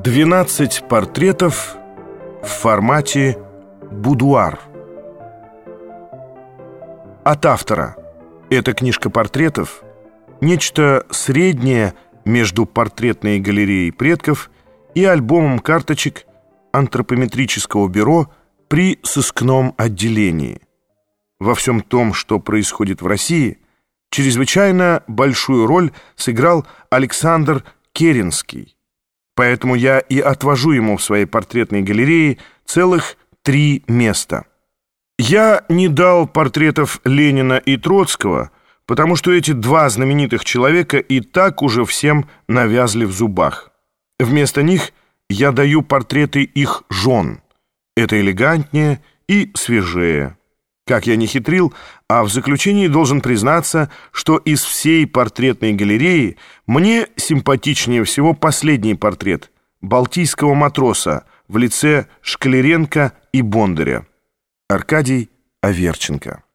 12 портретов в формате будуар. От автора. Эта книжка портретов – нечто среднее между портретной галереей предков и альбомом карточек антропометрического бюро при сыскном отделении. Во всем том, что происходит в России, чрезвычайно большую роль сыграл Александр Керенский. Поэтому я и отвожу ему в своей портретной галерее целых 3 места. Я не дал портретов Ленина и Троцкого, потому что эти 2 знаменитых человека и так уже всем навязли в зубах. Вместо них я даю портреты их жен. Это элегантнее и свежее. Как я не хитрил, а в заключении должен признаться, что из всей портретной галереи мне симпатичнее всего последний портрет балтийского матроса в лице Шкалеренко и Бондаря. Аркадий Аверченко.